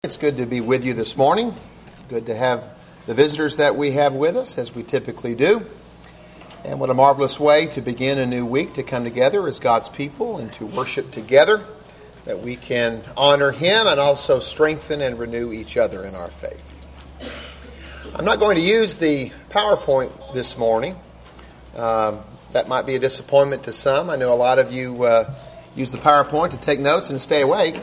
It's good to be with you this morning. Good to have the visitors that we have with us, as we typically do. And what a marvelous way to begin a new week, to come together as God's people and to worship together, that we can honor Him and also strengthen and renew each other in our faith. I'm not going to use the PowerPoint this morning. That might be a disappointment to some. I know a lot of you use the PowerPoint to take notes and stay awake.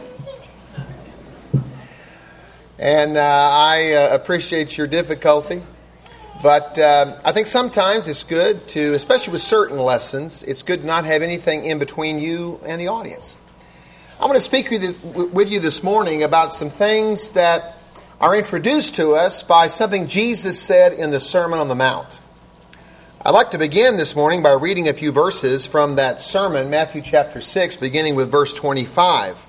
And I appreciate your difficulty. But I think sometimes it's good to, especially with certain lessons, it's good to not have anything in between you and the audience. I want to speak with you this morning about some things that are introduced to us by something Jesus said in the Sermon on the Mount. I'd like to begin this morning by reading a few verses from that sermon, Matthew chapter 6, beginning with verse 25.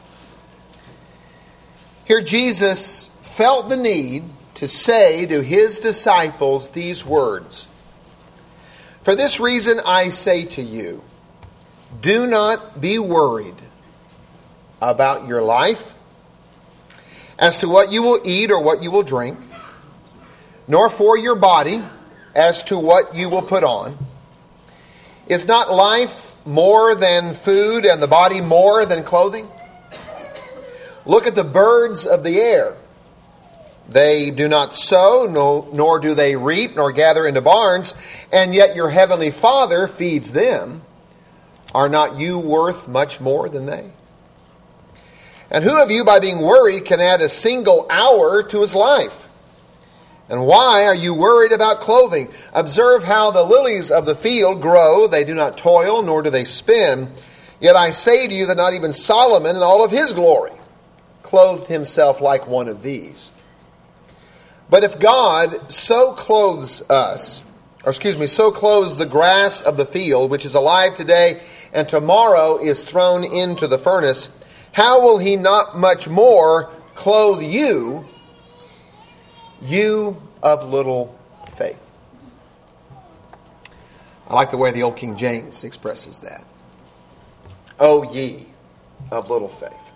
Here Jesus felt the need to say to his disciples these words. For this reason I say to you, do not be worried about your life as to what you will eat or what you will drink, nor for your body as to what you will put on. Is not life more than food and the body more than clothing? Look at the birds of the air. They do not sow, nor do they reap, nor gather into barns, and yet your heavenly Father feeds them. Are not you worth much more than they? And who of you, by being worried, can add a single hour to his life? And why are you worried about clothing? Observe how the lilies of the field grow. They do not toil, nor do they spin. Yet I say to you that not even Solomon in all of his glory clothed himself like one of these. But if God so clothes so clothes the grass of the field, which is alive today and tomorrow is thrown into the furnace, how will he not much more clothe you, you of little faith? I like the way the old King James expresses that. O ye of little faith.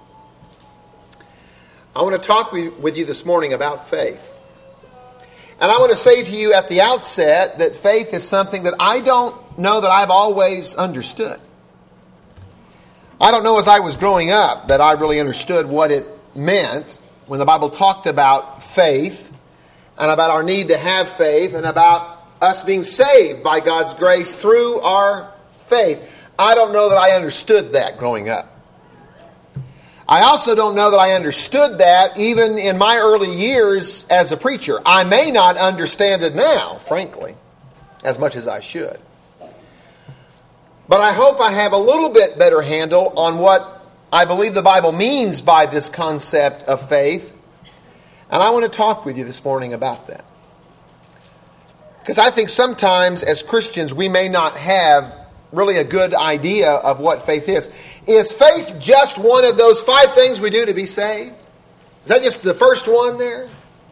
I want to talk with you this morning about faith. And I want to say to you at the outset that faith is something that I don't know that I've always understood. I don't know as I was growing up that I really understood what it meant when the Bible talked about faith and about our need to have faith and about us being saved by God's grace through our faith. I don't know that I understood that growing up. I also don't know that I understood that even in my early years as a preacher. I may not understand it now, frankly, as much as I should. But I hope I have a little bit better handle on what I believe the Bible means by this concept of faith. And I want to talk with you this morning about that. Because I think sometimes as Christians we may not have really a good idea of what faith is. Is faith just one of those 5 things we do to be saved? Is that just the first one there?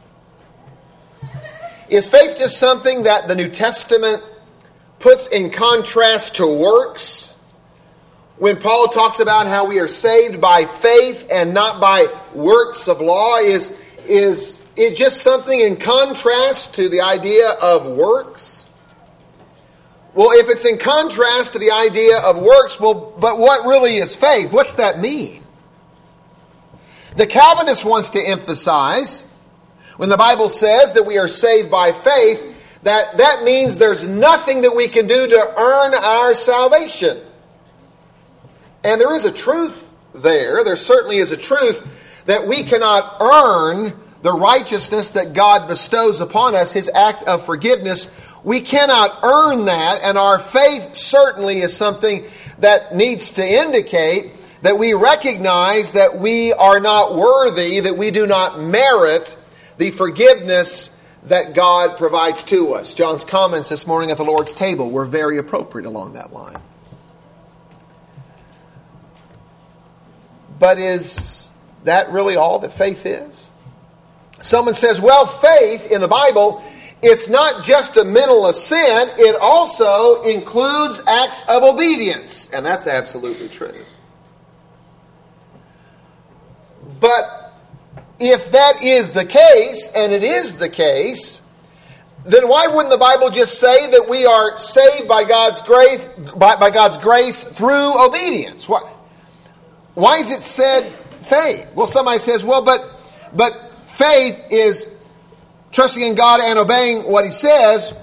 Is faith just something that the New Testament puts in contrast to works? When Paul talks about how we are saved by faith and not by works of law, is it just something in contrast to the idea of works? Well, if it's in contrast to the idea of works, but what really is faith? What's that mean? The Calvinist wants to emphasize, when the Bible says that we are saved by faith, that means there's nothing that we can do to earn our salvation. And there is a truth there. There certainly is a truth that we cannot earn the righteousness that God bestows upon us, His act of forgiveness. We cannot earn that, and our faith certainly is something that needs to indicate that we recognize that we are not worthy, that we do not merit the forgiveness that God provides to us. John's comments this morning at the Lord's table were very appropriate along that line. But is that really all that faith is? Someone says, well, faith in the Bible, it's not just a mental assent, it also includes acts of obedience. And that's absolutely true. But if that is the case, and it is the case, then why wouldn't the Bible just say that we are saved by God's grace, by God's grace through obedience? Why is it said faith? Well, somebody says, well, but faith is trusting in God and obeying what He says.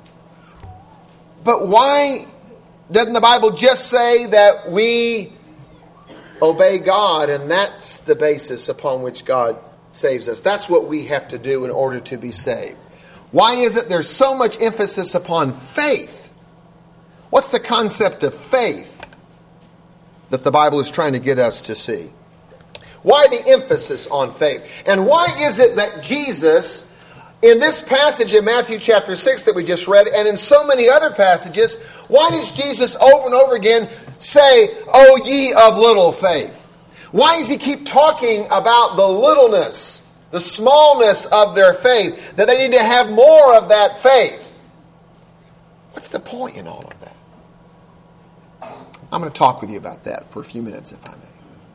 But why doesn't the Bible just say that we obey God, and that's the basis upon which God saves us? That's what we have to do in order to be saved. Why is it there's so much emphasis upon faith? What's the concept of faith that the Bible is trying to get us to see? Why the emphasis on faith? And why is it that Jesus, in this passage in Matthew chapter 6 that we just read, and in so many other passages, why does Jesus over and over again say, "O ye of little faith"? Why does He keep talking about the littleness, the smallness of their faith, that they need to have more of that faith? What's the point in all of that? I'm going to talk with you about that for a few minutes, if I may.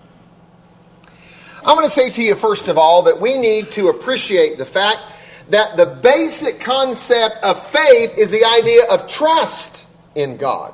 I'm going to say to you, first of all, that we need to appreciate the fact that the basic concept of faith is the idea of trust in God.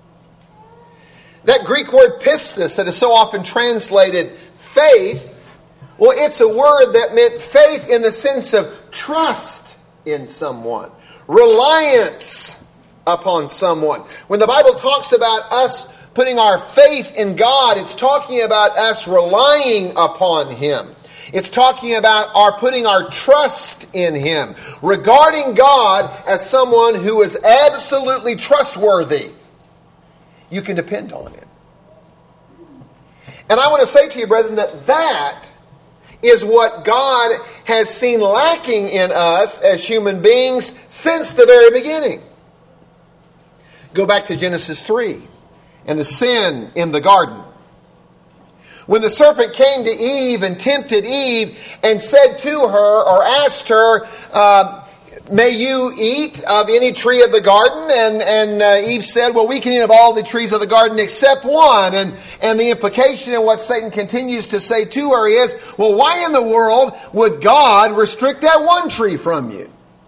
That Greek word pistis that is so often translated faith, well, it's a word that meant faith in the sense of trust in someone, reliance upon someone. When the Bible talks about us putting our faith in God, it's talking about us relying upon Him. It's talking about our putting our trust in Him, regarding God as someone who is absolutely trustworthy. You can depend on Him. And I want to say to you, brethren, that is what God has seen lacking in us as human beings since the very beginning. Go back to Genesis 3 and the sin in the garden. When the serpent came to Eve and tempted Eve and said to her, or asked her, may you eat of any tree of the garden? And Eve said, well, we can eat of all the trees of the garden except one. And the implication in what Satan continues to say to her is, well, why in the world would God restrict that one tree from you?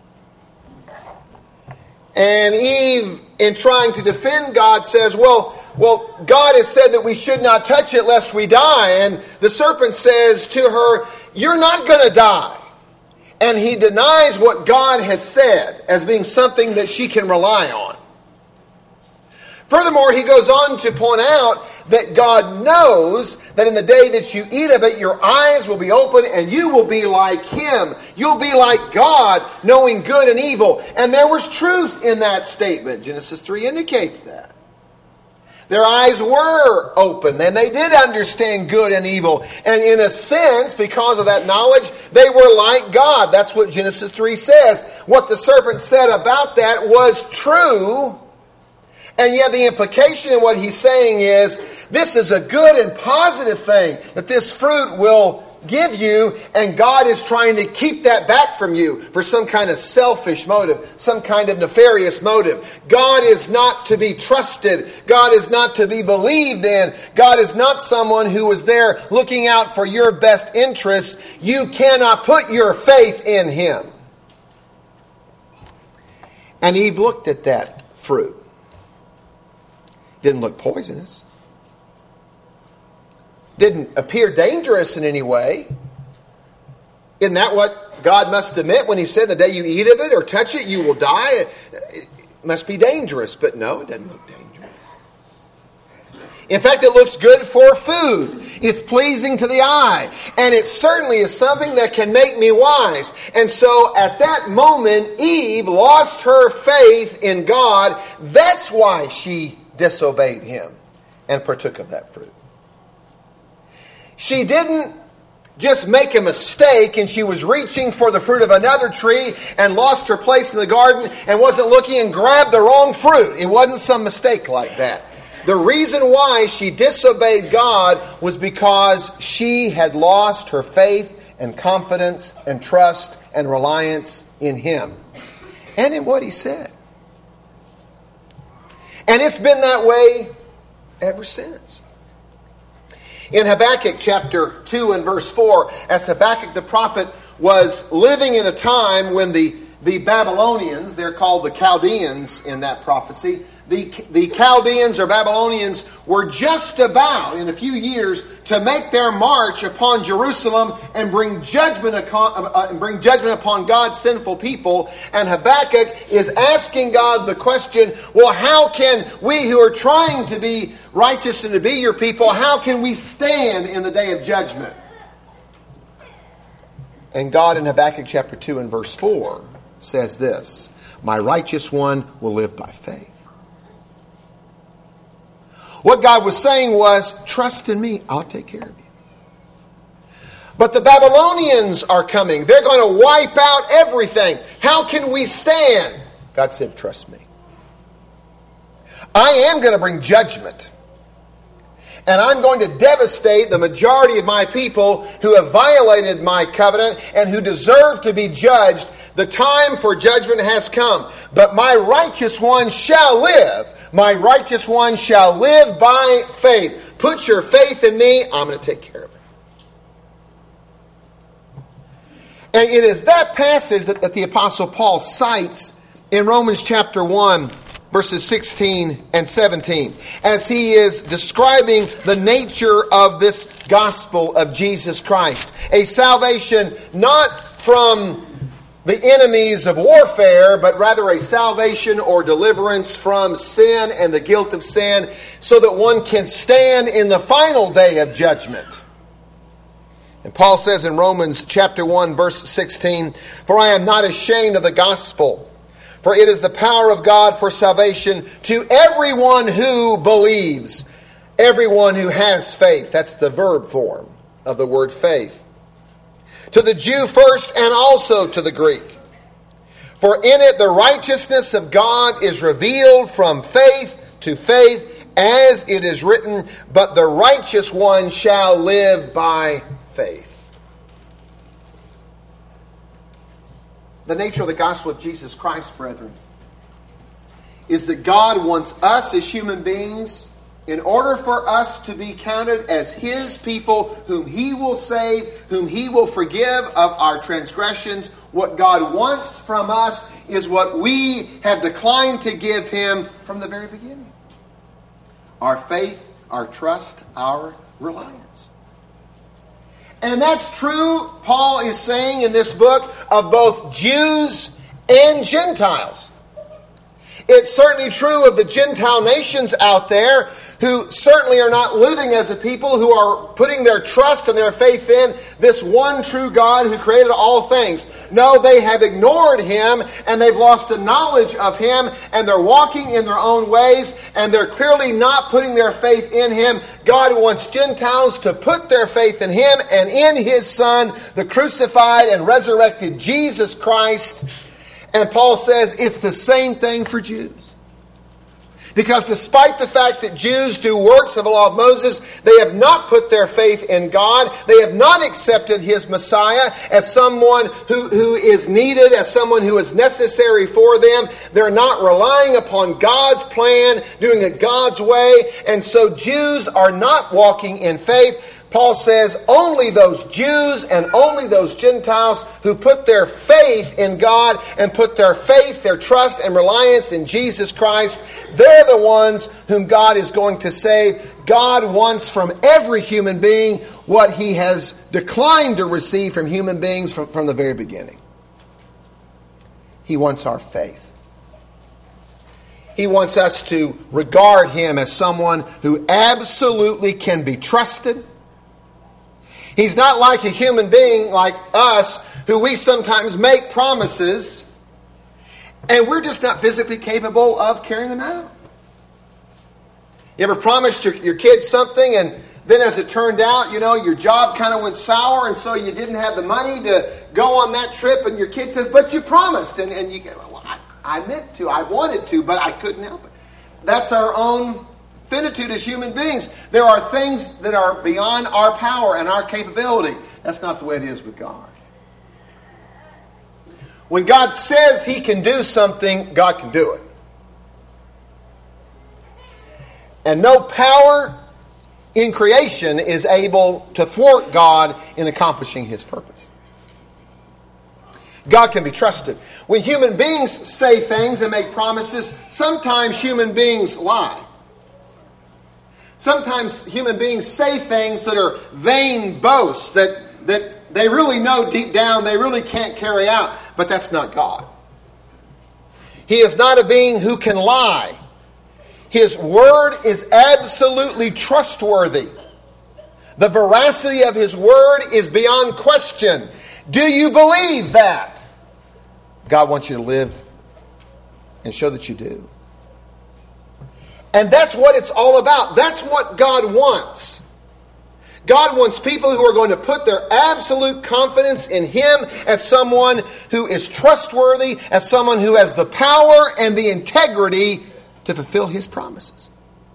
And Eve, in trying to defend God, says, well, God has said that we should not touch it lest we die. And the serpent says to her, you're not going to die. And he denies what God has said as being something that she can rely on. Furthermore, he goes on to point out that God knows that in the day that you eat of it, your eyes will be open and you will be like Him. You'll be like God, knowing good and evil. And there was truth in that statement. Genesis 3 indicates that. Their eyes were open, and they did understand good and evil. And in a sense, because of that knowledge, they were like God. That's what Genesis 3 says. What the serpent said about that was true. And yet the implication in what he's saying is, this is a good and positive thing that this fruit will give you, and God is trying to keep that back from you for some kind of selfish motive, some kind of nefarious motive. God is not to be trusted. God is not to be believed in. God is not someone who is there looking out for your best interests. You cannot put your faith in Him. And Eve looked at that fruit. Didn't look poisonous. Didn't appear dangerous in any way. Isn't that what God must have meant when He said the day you eat of it or touch it, you will die? It must be dangerous. But no, it doesn't look dangerous. In fact, it looks good for food. It's pleasing to the eye. And it certainly is something that can make me wise. And so at that moment, Eve lost her faith in God. That's why she disobeyed Him and partook of that fruit. She didn't just make a mistake and she was reaching for the fruit of another tree and lost her place in the garden and wasn't looking and grabbed the wrong fruit. It wasn't some mistake like that. The reason why she disobeyed God was because she had lost her faith and confidence and trust and reliance in Him and in what He said. And it's been that way ever since. In Habakkuk chapter 2 and verse 4, as Habakkuk the prophet was living in a time when the Babylonians, they're called the Chaldeans in that prophecy, the Chaldeans or Babylonians were just about, in a few years, to make their march upon Jerusalem and bring judgment upon God's sinful people. And Habakkuk is asking God the question, well, how can we who are trying to be righteous and to be your people, how can we stand in the day of judgment? And God in Habakkuk chapter 2 and verse 4 says this, my righteous one will live by faith. What God was saying was, trust in me, I'll take care of you. But the Babylonians are coming. They're going to wipe out everything. How can we stand? God said, trust me. I am going to bring judgment. And I'm going to devastate the majority of my people who have violated my covenant and who deserve to be judged. The time for judgment has come. But my righteous one shall live. My righteous one shall live by faith. Put your faith in me. I'm going to take care of it. And it is that passage that the Apostle Paul cites in Romans chapter 1. Verses 16 and 17, as he is describing the nature of this gospel of Jesus Christ. A salvation not from the enemies of warfare, but rather a salvation or deliverance from sin and the guilt of sin, so that one can stand in the final day of judgment. And Paul says in Romans chapter 1, verse 16, for I am not ashamed of the gospel, for it is the power of God for salvation to everyone who believes, everyone who has faith. That's the verb form of the word faith. To the Jew first and also to the Greek. For in it the righteousness of God is revealed from faith to faith, as it is written, but the righteous one shall live by faith. The nature of the gospel of Jesus Christ, brethren, is that God wants us as human beings, in order for us to be counted as His people, whom He will save, whom He will forgive of our transgressions. What God wants from us is what we have declined to give Him from the very beginning. Our faith, our trust, our reliance. And that's true, Paul is saying in this book, of both Jews and Gentiles. It's certainly true of the Gentile nations out there who certainly are not living as a people who are putting their trust and their faith in this one true God who created all things. No, they have ignored Him and they've lost the knowledge of Him and they're walking in their own ways and they're clearly not putting their faith in Him. God wants Gentiles to put their faith in Him and in His Son, the crucified and resurrected Jesus Christ. And Paul says it's the same thing for Jews. Because despite the fact that Jews do works of the law of Moses, they have not put their faith in God. They have not accepted His Messiah as someone who is needed, as someone who is necessary for them. They're not relying upon God's plan, doing it God's way. And so Jews are not walking in faith. Paul says only those Jews and only those Gentiles who put their faith in God and put their faith, their trust and reliance in Jesus Christ, they're the ones whom God is going to save. God wants from every human being what He has declined to receive from human beings from the very beginning. He wants our faith. He wants us to regard Him as someone who absolutely can be trusted. He's not like a human being like us who we sometimes make promises and we're just not physically capable of carrying them out. You ever promised your kids something and then as it turned out, your job kind of went sour and so you didn't have the money to go on that trip and your kid says, but you promised. And you go, well, I meant to, I wanted to, but I couldn't help it. That's our own finitude as human beings. There are things that are beyond our power and our capability. That's not the way it is with God. When God says He can do something, God can do it. And no power in creation is able to thwart God in accomplishing his purpose. God can be trusted. When human beings say things and make promises, sometimes human beings lie. Sometimes human beings say things that are vain boasts that they really know deep down they really can't carry out. But that's not God. He is not a being who can lie. His word is absolutely trustworthy. The veracity of his word is beyond question. Do you believe that? God wants you to live and show that you do. And that's what it's all about. That's what God wants. God wants people who are going to put their absolute confidence in him as someone who is trustworthy, as someone who has the power and the integrity to fulfill his promises.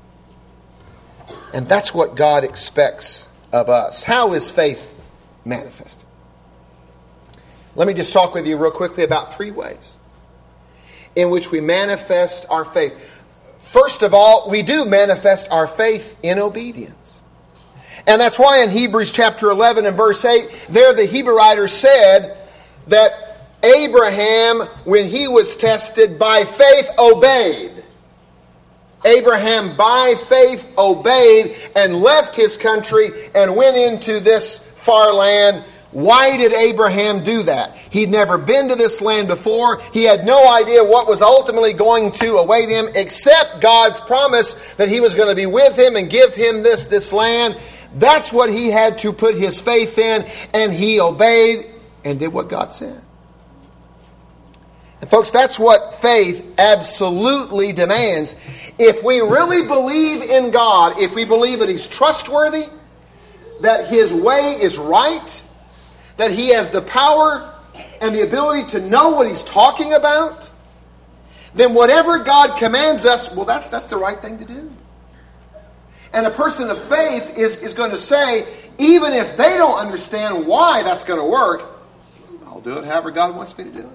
And that's what God expects of us. How is faith manifested? Let me just talk with you real quickly about 3 ways in which we manifest our faith. First of all, we do manifest our faith in obedience. And that's why in Hebrews chapter 11 and verse 8, there the Hebrew writer said that Abraham, when he was tested by faith, obeyed. Abraham by faith obeyed and left his country and went into this far land. Why did Abraham do that? He'd never been to this land before. He had no idea what was ultimately going to await him except God's promise that he was going to be with him and give him this land. That's what he had to put his faith in, and he obeyed and did what God said. And folks, that's what faith absolutely demands. If we really believe in God, if we believe that he's trustworthy, that his way is right, that he has the power and the ability to know what he's talking about, then whatever God commands us, well, that's the right thing to do. And a person of faith is going to say, even if they don't understand why that's going to work, I'll do it however God wants me to do it.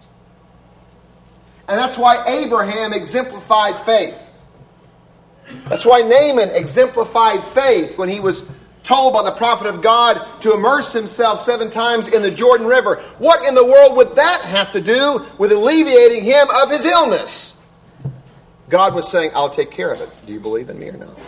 And that's why Abraham exemplified faith. That's why Naaman exemplified faith when he was told by the prophet of God to immerse himself 7 times in the Jordan River. What in the world would that have to do with alleviating him of his illness? God was saying, I'll take care of it. Do you believe in me or not?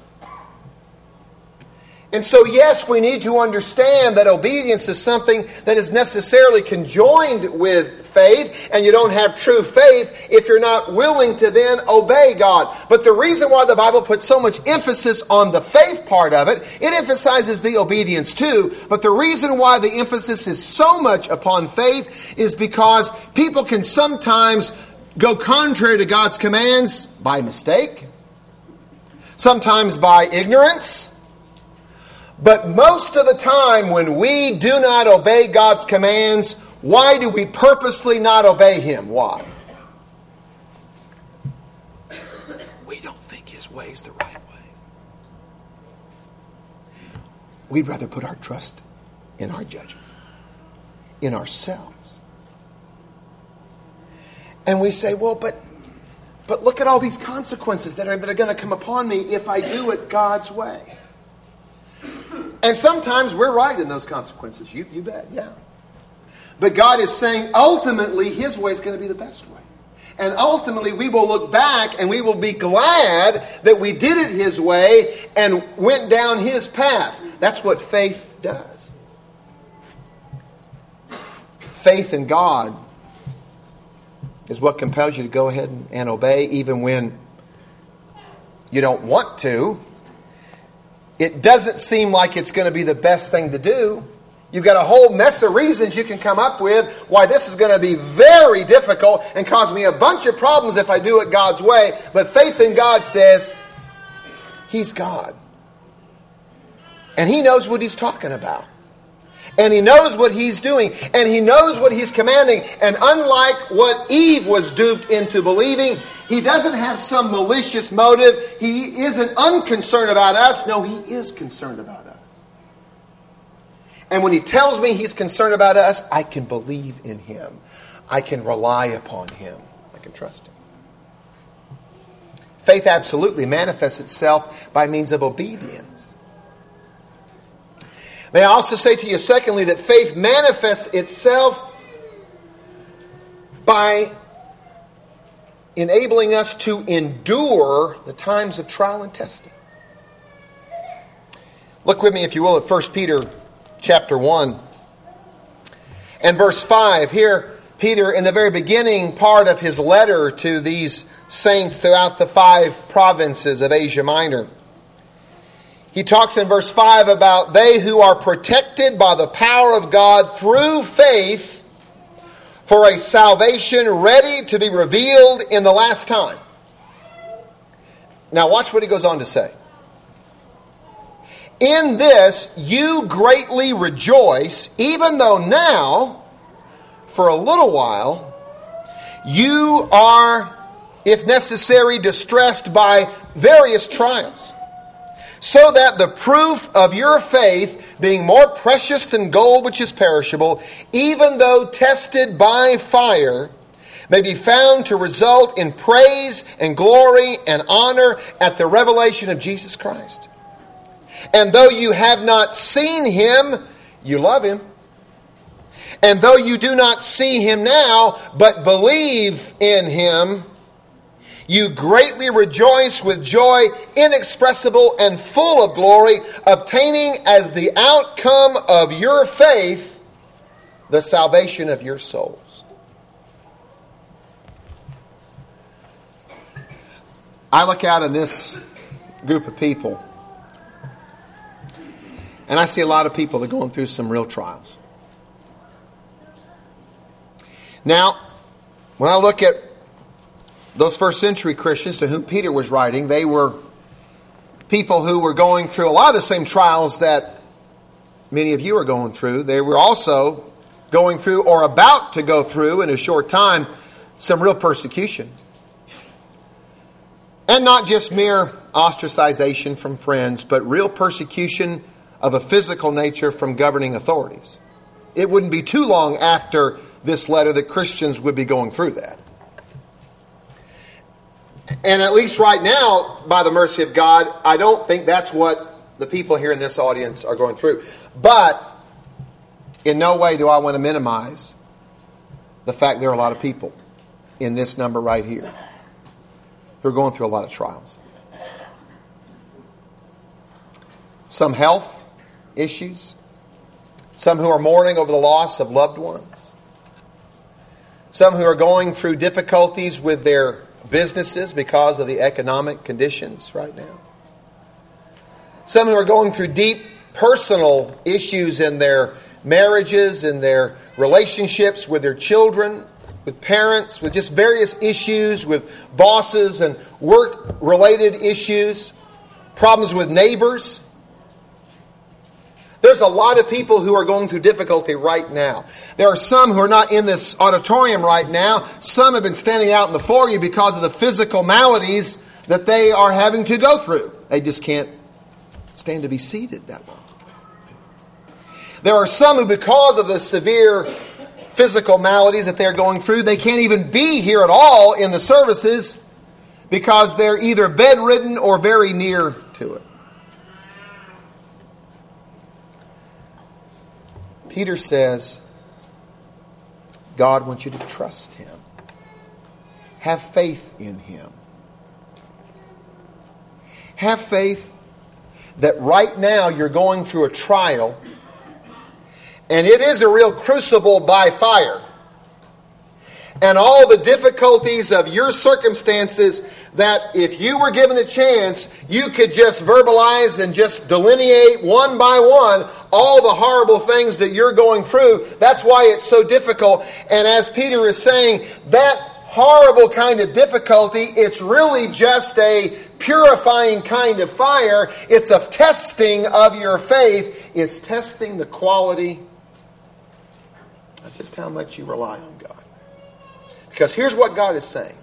And so, yes, we need to understand that obedience is something that is necessarily conjoined with faith, and you don't have true faith if you're not willing to then obey God. But the reason why the Bible puts so much emphasis on the faith part of it, it emphasizes the obedience too, but the reason why the emphasis is so much upon faith is because people can sometimes go contrary to God's commands by mistake, sometimes by ignorance. But most of the time when we do not obey God's commands, why do we purposely not obey him? Why? We don't think his way is the right way. We'd rather put our trust in our judgment, in ourselves. And we say, well, but look at all these consequences that are going to come upon me if I do it God's way. And sometimes we're right in those consequences. You bet, yeah. But God is saying ultimately his way is going to be the best way. And ultimately we will look back and we will be glad that we did it his way and went down his path. That's what faith does. Faith in God is what compels you to go ahead and obey even when you don't want to. It doesn't seem like it's going to be the best thing to do. You've got a whole mess of reasons you can come up with why this is going to be very difficult and cause me a bunch of problems if I do it God's way. But faith in God says, he's God. And he knows what he's talking about. And he knows what he's doing. And he knows what he's commanding. And unlike what Eve was duped into believing, he doesn't have some malicious motive. He isn't unconcerned about us. No, he is concerned about us. And when he tells me he's concerned about us, I can believe in him. I can rely upon him. I can trust him. Faith absolutely manifests itself by means of obedience. May I also say to you, secondly, that faith manifests itself by enabling us to endure the times of trial and testing. Look with me, if you will, at 1 Peter chapter 1 and verse 5. Here, Peter, in the very beginning part of his letter to these saints throughout the 5 provinces of Asia Minor, he talks in verse 5 about they who are protected by the power of God through faith for a salvation ready to be revealed in the last time. Now watch what he goes on to say. In this you greatly rejoice, even though now, for a little while, you are, if necessary, distressed by various trials, so that the proof of your faith, being more precious than gold which is perishable, even though tested by fire, may be found to result in praise and glory and honor at the revelation of Jesus Christ. And though you have not seen him, you love him. And though you do not see him now, but believe in him, you greatly rejoice with joy inexpressible and full of glory, obtaining as the outcome of your faith the salvation of your souls. I look out in this group of people, and I see a lot of people that are going through some real trials. Now, when I look at those first century Christians to whom Peter was writing, they were people who were going through a lot of the same trials that many of you are going through. They were also going through or about to go through in a short time some real persecution. And not just mere ostracization from friends, but real persecution of a physical nature from governing authorities. It wouldn't be too long after this letter that Christians would be going through that. And at least right now, by the mercy of God, I don't think that's what the people here in this audience are going through. But in no way do I want to minimize the fact there are a lot of people in this number right here who are going through a lot of trials. Some health issues. Some who are mourning over the loss of loved ones. Some who are going through difficulties with their businesses because of the economic conditions right now. Some who are going through deep personal issues in their marriages, in their relationships with their children, with parents, with just various issues, with bosses and work-related issues, problems with neighbors. There's a lot of people who are going through difficulty right now. There are some who are not in this auditorium right now. Some have been standing out in the foyer because of the physical maladies that they are having to go through. They just can't stand to be seated that long. There are some who, because of the severe physical maladies that they're going through, they can't even be here at all in the services because they're either bedridden or very near to it. Peter says, God wants you to trust him. Have faith in him. Have faith that right now you're going through a trial, and it is a real crucible by fire. And all the difficulties of your circumstances that if you were given a chance, you could just verbalize and just delineate one by one all the horrible things that you're going through. That's why it's so difficult. And as Peter is saying, that horrible kind of difficulty, it's really just a purifying kind of fire. It's a testing of your faith. It's testing the quality of just how much you rely on God. Because here's what God is saying.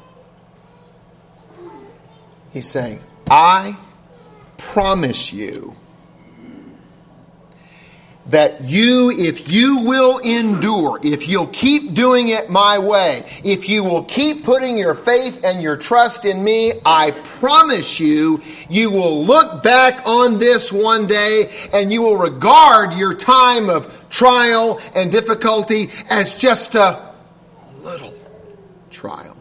He's saying, I promise you that if you will endure, if you'll keep doing it my way, if you will keep putting your faith and your trust in me, I promise you, you will look back on this one day and you will regard your time of trial and difficulty as just a little trial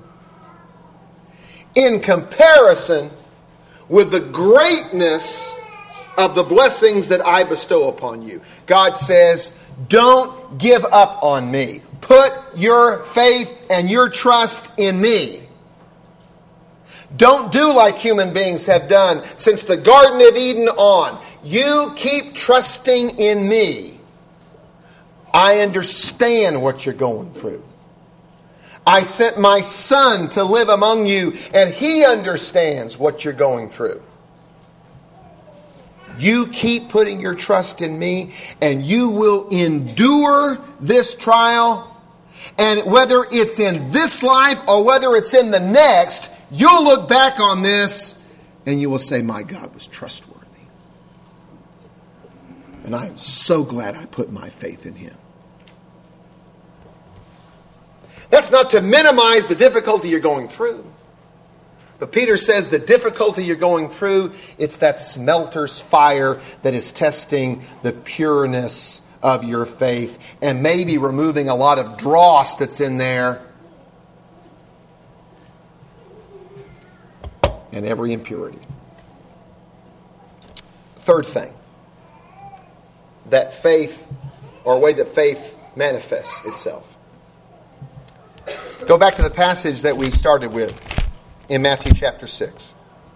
in comparison with the greatness of the blessings that I bestow upon you. God says, don't give up on me. Put your faith and your trust in me. Don't do like human beings have done since the Garden of Eden on. You keep trusting in me. I understand what you're going through. I sent my Son to live among you, and He understands what you're going through. You keep putting your trust in me, and you will endure this trial. And whether it's in this life or whether it's in the next, you'll look back on this and you will say, my God was trustworthy. And I am so glad I put my faith in Him. That's not to minimize the difficulty you're going through. But Peter says the difficulty you're going through, it's that smelter's fire that is testing the pureness of your faith and maybe removing a lot of dross that's in there and every impurity. Third thing, that faith, or a way that faith manifests itself. Go back to the passage that we started with in Matthew chapter 6.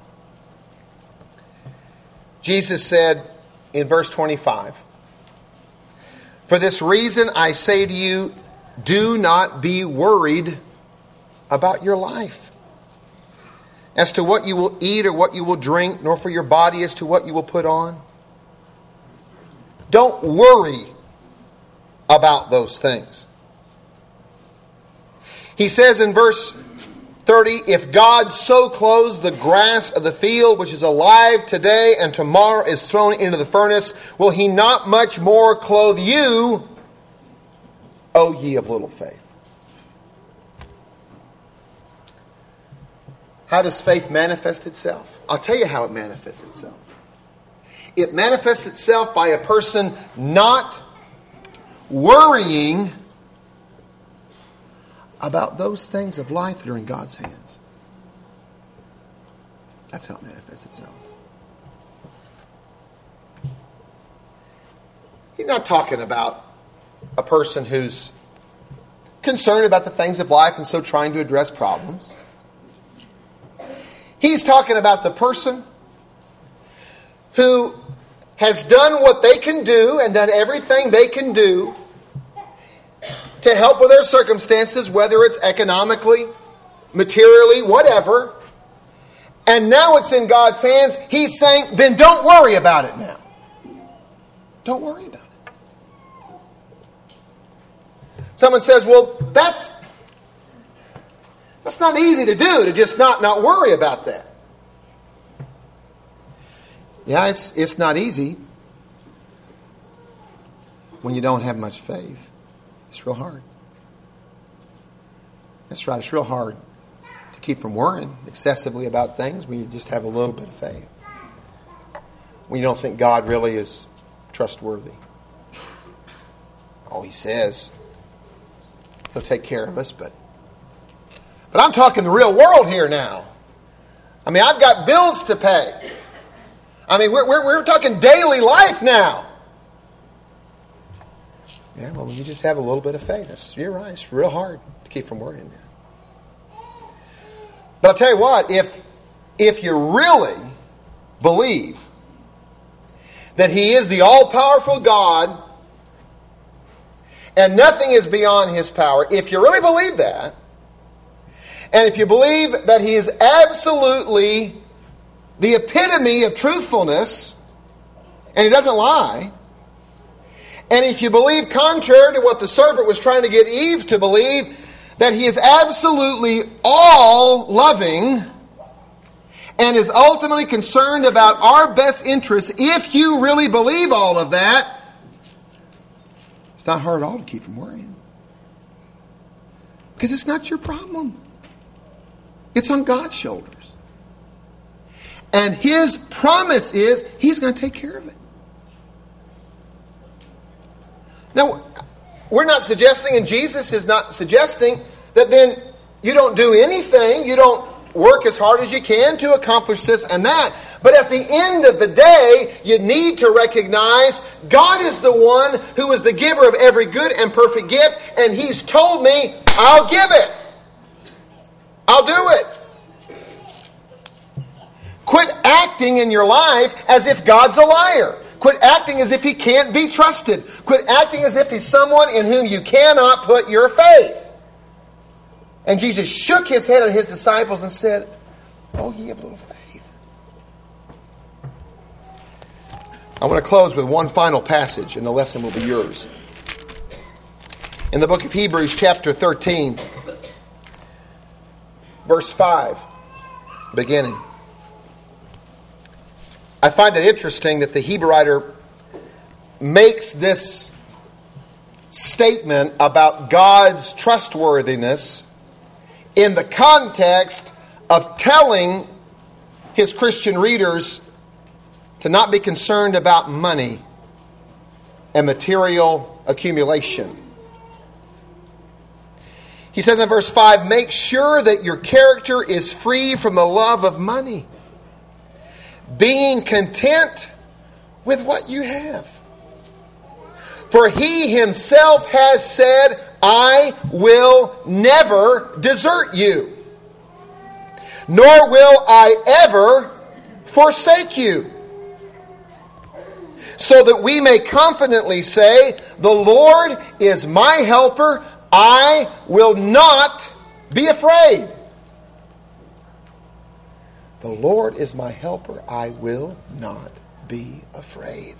Jesus said in verse 25, "For this reason I say to you, do not be worried about your life, as to what you will eat or what you will drink, nor for your body as to what you will put on." Don't worry about those things. He says in verse 30, "If God so clothes the grass of the field, which is alive today and tomorrow is thrown into the furnace, will He not much more clothe you, O ye of little faith?" How does faith manifest itself? I'll tell you how it manifests itself. It manifests itself by a person not worrying about those things of life that are in God's hands. That's how it manifests itself. He's not talking about a person who's concerned about the things of life and so trying to address problems. He's talking about the person who has done what they can do and done everything they can do to help with their circumstances, whether it's economically, materially, whatever. And now it's in God's hands. He's saying, then don't worry about it now. Don't worry about it. Someone says, well, that's not easy to do, to just not worry about that. Yeah, it's not easy when you don't have much faith. It's real hard. That's right, it's real hard to keep from worrying excessively about things when you just have a little bit of faith. When you don't think God really is trustworthy. Oh, He says He'll take care of us, but I'm talking the real world here now. I mean, I've got bills to pay. I mean, we're talking daily life now. Yeah, well, you just have a little bit of faith. You're right. It's real hard to keep from worrying now. But I'll tell you what, if you really believe that He is the all-powerful God and nothing is beyond His power, if you really believe that, and if you believe that He is absolutely the epitome of truthfulness, and He doesn't lie, and if you believe, contrary to what the serpent was trying to get Eve to believe, that He is absolutely all-loving and is ultimately concerned about our best interests, if you really believe all of that, It's not hard at all to keep from worrying. Because it's not your problem. It's on God's shoulders. And His promise is He's going to take care of it. Now, we're not suggesting, and Jesus is not suggesting, that then you don't do anything, you don't work as hard as you can to accomplish this and that. But at the end of the day, you need to recognize God is the one who is the giver of every good and perfect gift, and He's told me, I'll give it. I'll do it. Quit acting in your life as if God's a liar. Quit acting as if He can't be trusted. Quit acting as if He's someone in whom you cannot put your faith. And Jesus shook His head at His disciples and said, oh, ye have little faith. I want to close with one final passage, and the lesson will be yours. In the book of Hebrews, chapter 13, verse 5, beginning. I find it interesting that the Hebrew writer makes this statement about God's trustworthiness in the context of telling his Christian readers to not be concerned about money and material accumulation. He says in verse 5, make sure that your character is free from the love of money, being content with what you have. For He Himself has said, I will never desert you, nor will I ever forsake you. So that we may confidently say, the Lord is my helper, I will not be afraid. The Lord is my helper, I will not be afraid.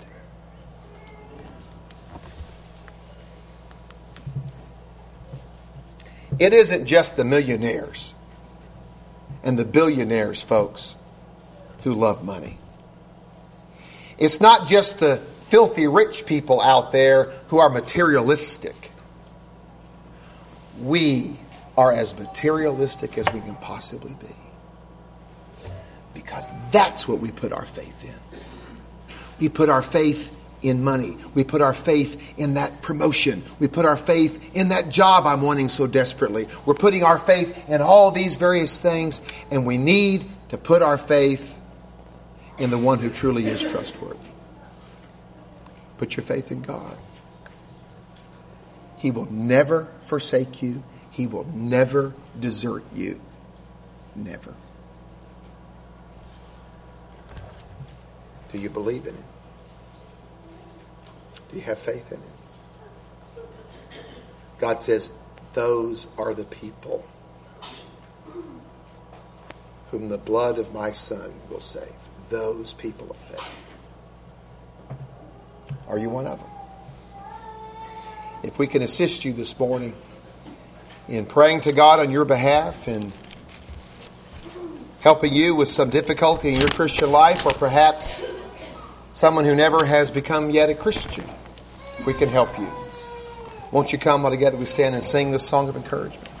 It isn't just the millionaires and the billionaires, folks, who love money. It's not just the filthy rich people out there who are materialistic. We are as materialistic as we can possibly be. Because that's what we put our faith in. We put our faith in money. We put our faith in that promotion. We put our faith in that job I'm wanting so desperately. We're putting our faith in all these various things, and we need to put our faith in the one who truly is trustworthy. Put your faith in God. He will never forsake you. He will never desert you. Never. Do you believe in Him? Do you have faith in Him? God says, those are the people whom the blood of my Son will save. Those people of faith. Are you one of them? If we can assist you this morning in praying to God on your behalf and helping you with some difficulty in your Christian life, or perhaps someone who never has become yet a Christian, if we can help you, won't you come while together we stand and sing this song of encouragement?